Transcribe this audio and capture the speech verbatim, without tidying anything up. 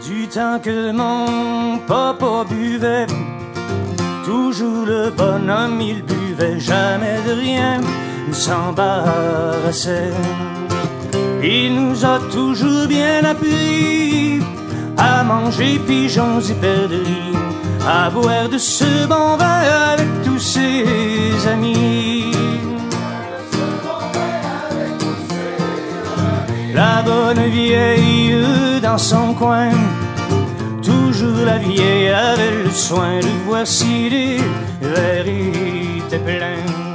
Du temps que mon papa buvait, toujours le bonhomme il buvait, jamais de rien ne s'embarrassait. Il nous a toujours bien appris à manger pigeons et perdrix, à boire de ce bon vin avec tous ses amis. La bonne vieille dans son coin, toujours la vieille avait le soin de voir si les verres étaient pleins.